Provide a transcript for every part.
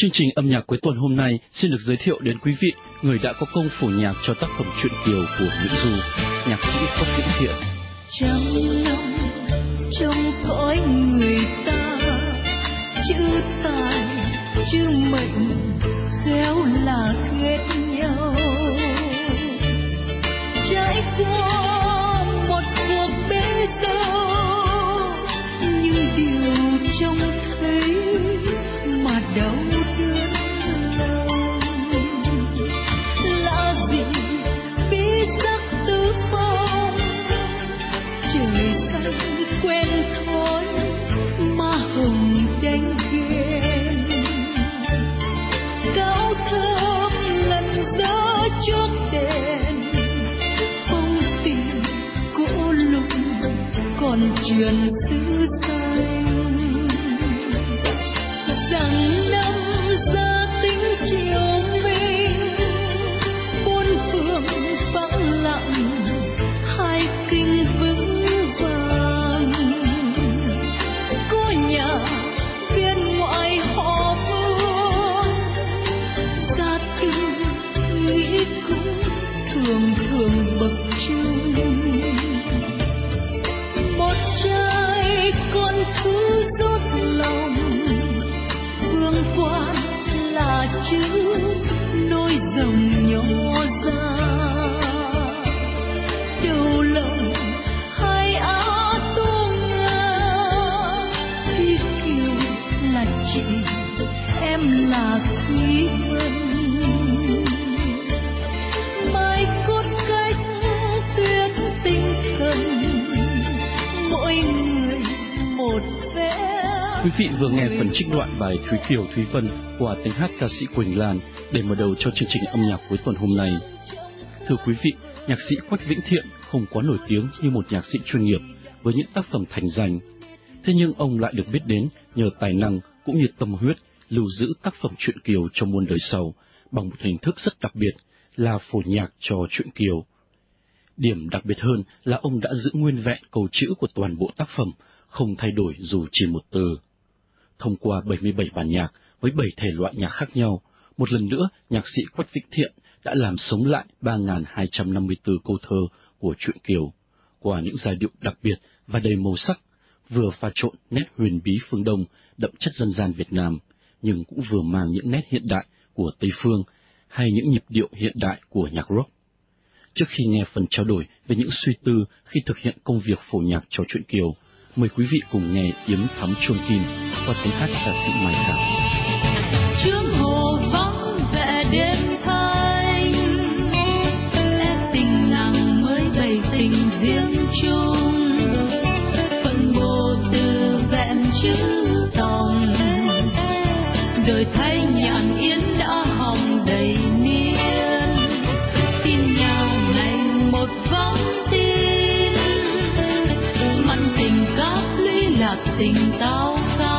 Chương trình âm nhạc cuối tuần hôm nay xin được giới thiệu đến quý vị người đã có công phổ nhạc cho tác phẩm Truyện Kiều của Nguyễn Du, nhạc sĩ Quách Vĩnh Thiện. Trăm năm trong cõi người ta, chữ tài chữ mệnh khéo là kết nhau, trải qua một cuộc bể dâu, nhưng điều trông thấy mà đau đớn lòng là gì bí sắc tư phong, trời xanh quen thói mà hồng đánh ghen, cao thơm lần gió trước đèn, phong tình cũ lục còn truyền xứ xanh, rằng năm gia tính chiều minh, bốn phương vắng lặng hai kinh vững vàng, có nhà viên ngoại họ Vương, gia tư nghĩ cũng thường thường bậc trung, một trai con thứ rốt lòng, vương quan là chữ nối dòng nhỏ ra, đầu lòng hai á tô nga, Thúy Kiều là chị, em là Thúy Vân, mai cốt cách tuyết tinh thần, mỗi người một vẻ. Quý vị vừa nghe phần trích đoạn bài Thúy Kiều Thúy Vân qua tiếng hát ca sĩ Quỳnh Lan để mở đầu cho chương trình âm nhạc cuối tuần hôm nay. Thưa quý vị, nhạc sĩ Quách Vĩnh Thiện không quá nổi tiếng như một nhạc sĩ chuyên nghiệp với những tác phẩm thành danh. Thế nhưng ông lại được biết đến nhờ tài năng cũng như tâm huyết lưu giữ tác phẩm truyện Kiều cho muôn đời sau bằng một hình thức rất đặc biệt là phổ nhạc cho truyện Kiều. Điểm đặc biệt hơn là ông đã giữ nguyên vẹn câu chữ của toàn bộ tác phẩm, không thay đổi dù chỉ một từ. Thông qua 77 bản nhạc với 7 thể loại nhạc khác nhau, một lần nữa nhạc sĩ Quách Vĩnh Thiện đã làm sống lại 3.254 câu thơ của truyện Kiều qua những giai điệu đặc biệt và đầy màu sắc, vừa pha trộn nét huyền bí phương Đông đậm chất dân gian Việt Nam, nhưng cũng vừa mang những nét hiện đại của Tây phương hay những nhịp điệu hiện đại của nhạc rock. Trước khi nghe phần trao đổi về những suy tư khi thực hiện công việc phổ nhạc cho truyện Kiều, mời quý vị cùng nghe Yếm Thắm Chuông Kim qua tiếng hát ca sĩ Mai Khả. Trước hồ vắng vẻ đêm thanh, lẽ tình nàng mới bày tình riêng chung, phận bồ từ vẹn chữ tòng, đời thay nhạn yến đã hồng đầy miên, tin nhau ngày một vắng tin, mặn tình cát lũy lạc tình tao ca.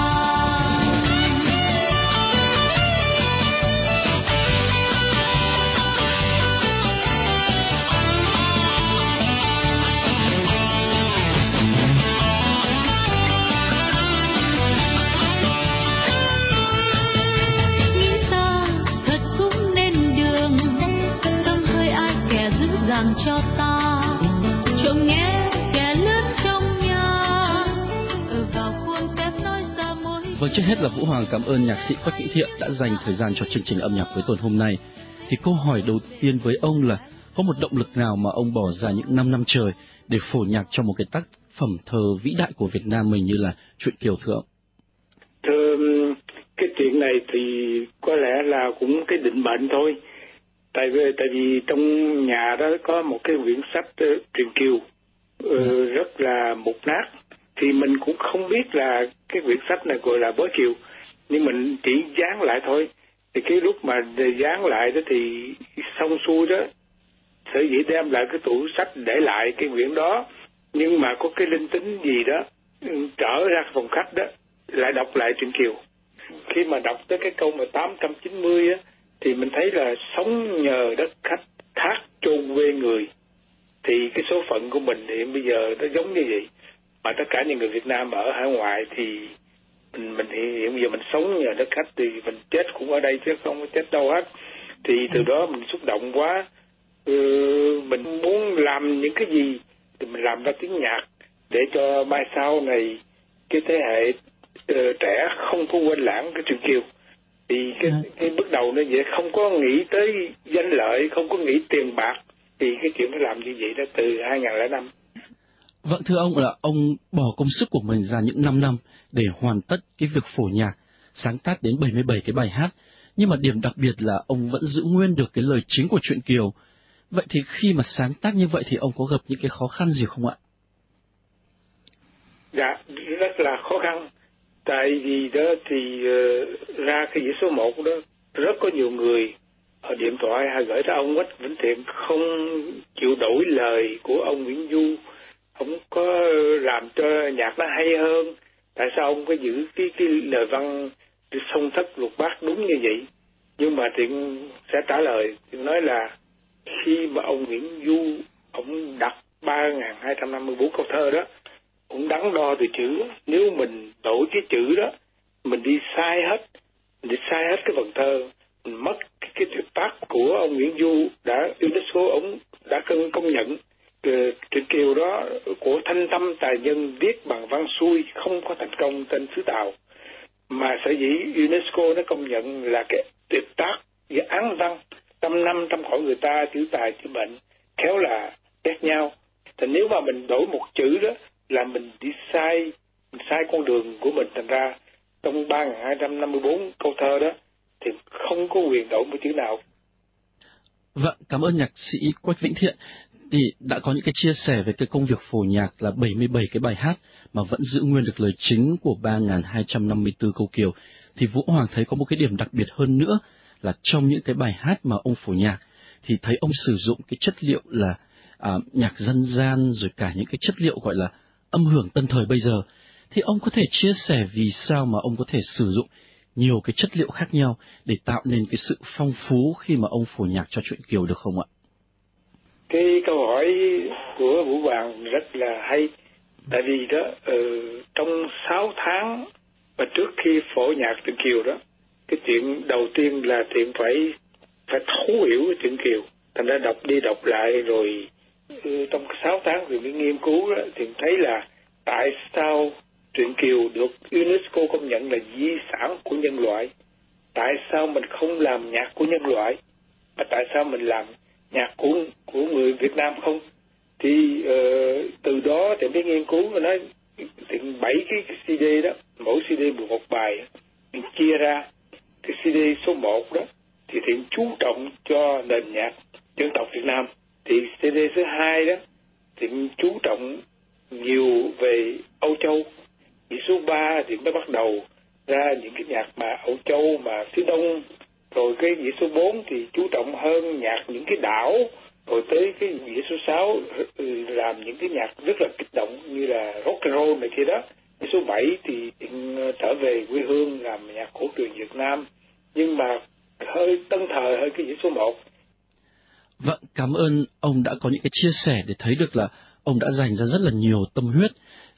Cho ta trộm nghe kẻ lướt trong nhà vào khuôn phép nói ra mối. Vâng, trước hết là Vũ Hoàng cảm ơn nhạc sĩ Quách Vĩnh Thiện đã dành thời gian cho chương trình âm nhạc cuối tuần hôm nay. Thì câu hỏi đầu tiên với ông là có một động lực nào mà ông bỏ ra những 5 năm trời để phổ nhạc cho một cái tác phẩm thơ vĩ đại của Việt Nam mình như là truyện Kiều thưa ông? Thưa, cái chuyện này thì có lẽ là cũng cái định mệnh thôi. Tại vì trong nhà đó có một cái quyển sách truyện Kiều rất là mục nát, thì mình cũng không biết là cái quyển sách này gọi là Bói Kiều, nhưng mình chỉ dán lại thôi. Thì cái lúc mà dán lại đó thì xong xuôi đó, sở dĩ đem lại cái tủ sách để lại cái quyển đó, nhưng mà có cái linh tính gì đó trở ra phòng khách đó lại đọc lại truyện Kiều. Khi mà đọc tới cái câu mà 890 á, thì mình thấy là sống nhờ đất khách, thác chôn quê người. Thì cái số phận của mình thì bây giờ nó giống như vậy. Mà tất cả những người Việt Nam ở hải ngoại thì mình hiện giờ mình sống nhờ đất khách thì mình chết cũng ở đây chứ không có chết đâu hết. Thì từ đó mình xúc động quá, mình muốn làm những cái gì thì mình làm ra tiếng nhạc để cho mai sau này cái thế hệ trẻ không có quên lãng cái truyền kiều. Thì cái bước đầu nó vậy, không có nghĩ tới danh lợi, không có nghĩ tiền bạc, thì cái chuyện nó làm như vậy đó từ 2005. Vâng, thưa ông là ông bỏ công sức của mình ra những 5 năm để hoàn tất cái việc phổ nhạc, sáng tác đến 77 cái bài hát, nhưng mà điểm đặc biệt là ông vẫn giữ nguyên được cái lời chính của truyện Kiều. Vậy thì khi mà sáng tác như vậy thì ông có gặp những cái khó khăn gì không ạ? Dạ, rất là khó khăn. Tại vì đó thì ra cái dĩa số 1 đó, rất có nhiều người ở điện thoại hay gửi tới ông Quách Vĩnh Thiện không chịu đổi lời của ông Nguyễn Du, không có làm cho nhạc nó hay hơn. Tại sao ông có giữ cái lời văn song thất lục bát đúng như vậy? Nhưng mà Thiện sẽ trả lời, Thiện nói là khi mà ông Nguyễn Du ông đặt 3.254 câu thơ đó, cũng đắn đo từ chữ. Nếu mình đổi cái chữ đó, mình đi sai hết cái vần thơ, mình mất cái tuyệt tác của ông Nguyễn Du đã UNESCO ông đã công nhận. Truyện Kiều đó của thanh tâm tài nhân viết bằng văn xuôi không có thành công trên xứ Tàu, mà sở dĩ UNESCO nó công nhận là cái tuyệt tác và án văn trăm năm trăm khỏi người ta, chữ tài chữ mệnh khéo là khác nhau. Thì nếu mà mình đổi một chữ đó là mình đi sai con đường của mình, thành ra trong 3.254 câu thơ đó thì không có quyền đổi một chữ nào. Vâng, cảm ơn nhạc sĩ Quách Vĩnh Thiện thì đã có những cái chia sẻ về cái công việc phổ nhạc là 77 cái bài hát mà vẫn giữ nguyên được lời chính của 3.254 câu Kiều. Thì Vũ Hoàng thấy có một cái điểm đặc biệt hơn nữa là trong những cái bài hát mà ông phổ nhạc thì thấy ông sử dụng cái chất liệu là nhạc dân gian, rồi cả những cái chất liệu gọi là âm hưởng tân thời bây giờ. Thì ông có thể chia sẻ vì sao mà ông có thể sử dụng nhiều cái chất liệu khác nhau để tạo nên cái sự phong phú khi mà ông phổ nhạc cho truyện Kiều được không ạ? Cái câu hỏi của Vũ Hoàng rất là hay. Tại vì đó trong 6 tháng và trước khi phổ nhạc truyện Kiều đó, cái chuyện đầu tiên là Thiện phải thấu hiểu cái truyện Kiều. Thành ra đọc đi đọc lại rồi trong 6 tháng thì mới nghiên cứu đó, Thiện thấy là tại sao truyện Kiều được UNESCO công nhận là di sản của nhân loại. Tại sao mình không làm nhạc của nhân loại, mà tại sao mình làm nhạc của người Việt Nam không? Thì từ đó thì mới nghiên cứu và nói thì 7 cái CD đó, mỗi CD 11 bài, mình chia ra cái CD số 1 đó thì Thiện chú trọng cho nền nhạc dân tộc Việt Nam. Thì CD số 2 đó Thiện chú trọng nhiều về Âu Châu. Thì số 3 thì mới bắt đầu ra những cái nhạc mà Âu Châu mà phía Đông. Rồi cái dĩa số 4 thì chú trọng hơn nhạc những cái đảo. Rồi tới cái dĩa số 6 làm những cái nhạc rất là kích động như là rock and roll này kia đó. Dĩa số 7 thì trở về quê hương làm nhạc cổ truyền Việt Nam, nhưng mà hơi tân thời hơn cái dĩa số 1. Vâng, cảm ơn ông đã có những cái chia sẻ để thấy được là ông đã dành ra rất là nhiều tâm huyết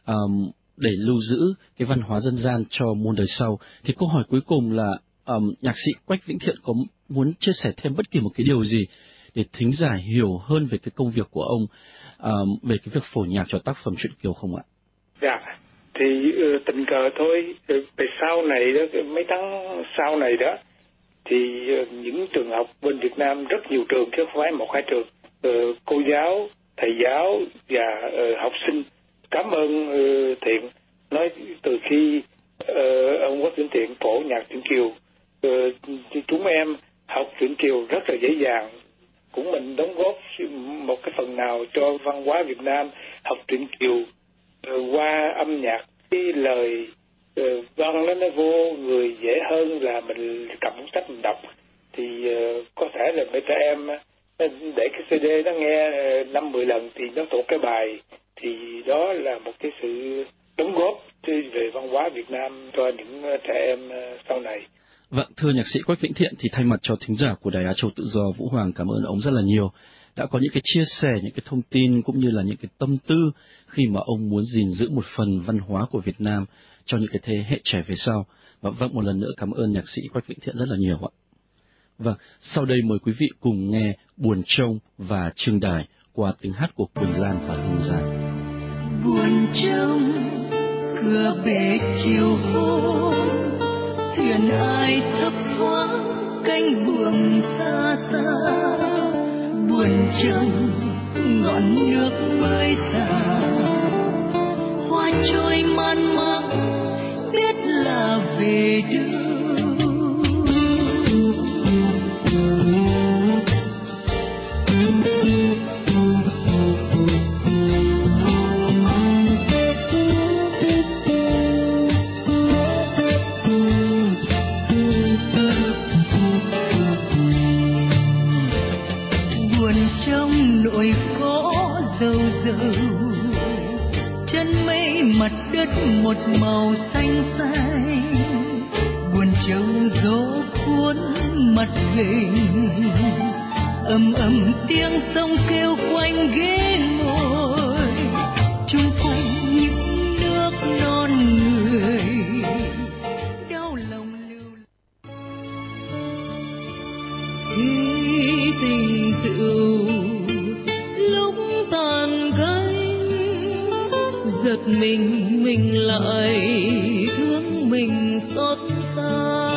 để lưu giữ cái văn hóa dân gian cho muôn đời sau. Thì câu hỏi cuối cùng là nhạc sĩ Quách Vĩnh Thiện có muốn chia sẻ thêm bất kỳ một cái điều gì để thính giả hiểu hơn về cái công việc của ông, về cái việc phổ nhạc cho tác phẩm truyện Kiều không ạ? Dạ, thì tình cờ thôi. Về sau này đó, mấy tháng sau này đó, thì những trường học bên Việt Nam rất nhiều trường chứ không phải 1-2 trường, cô giáo, thầy giáo và học sinh cảm ơn Thiện. Nói từ khi ông Quách Vĩnh Thiện phổ nhạc truyện Kiều, chúng em học truyện Kiều rất là dễ dàng, cũng mình đóng góp một cái phần nào cho văn hóa Việt Nam. Học truyện Kiều qua âm nhạc, cái lời văn nó vô người dễ hơn là mình cầm cuốn sách mình đọc. Thì có thể là mấy trẻ em để cái CD nó nghe 5-10 lần thì nó thuộc cái bài, thì đó là một cái sự đóng góp về văn hóa Việt Nam cho những trẻ em sau này. Vâng, thưa nhạc sĩ Quách Vĩnh Thiện, thì thay mặt cho thính giả của Đài Á Châu Tự Do, Vũ Hoàng cảm ơn ông rất là nhiều đã có những cái chia sẻ, những cái thông tin cũng như là những cái tâm tư khi mà ông muốn gìn giữ một phần văn hóa của Việt Nam cho những cái thế hệ trẻ về sau. Và vâng, một lần nữa cảm ơn nhạc sĩ Quách Vĩnh Thiện rất là nhiều ạ. Vâng, sau đây mời quý vị cùng nghe Buồn Trông và Trương Đài qua tiếng hát của Quỳnh Lan và Hương Giang. Buồn trông cửa bể chiều hôm, thuyền ai thấp thoáng cánh buồm xa xa. Buồn trông ngọn nước bơi xa, hoa trôi man mác biết là về đâu. Nỗi có dầu dầu, chân mây mặt đất một màu xanh xanh. Buồn trông gió cuốn mặt gềnh, ầm ầm tiếng sông kêu quanh ghế ngồi. Chung quanh những nước non người, đau lòng lưu khi tình rượu giật mình lại thương mình xót xa.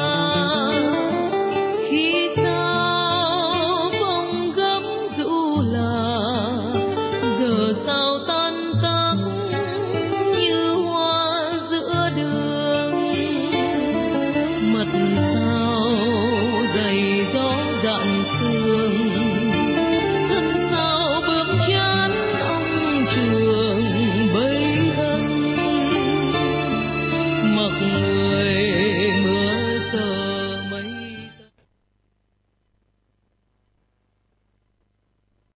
Khi sao bóng gấm rũ là giờ sao tan tác như hoa giữa đường. Mặt sao dày gió dạn sương, thân sao bước chân ông trường. Người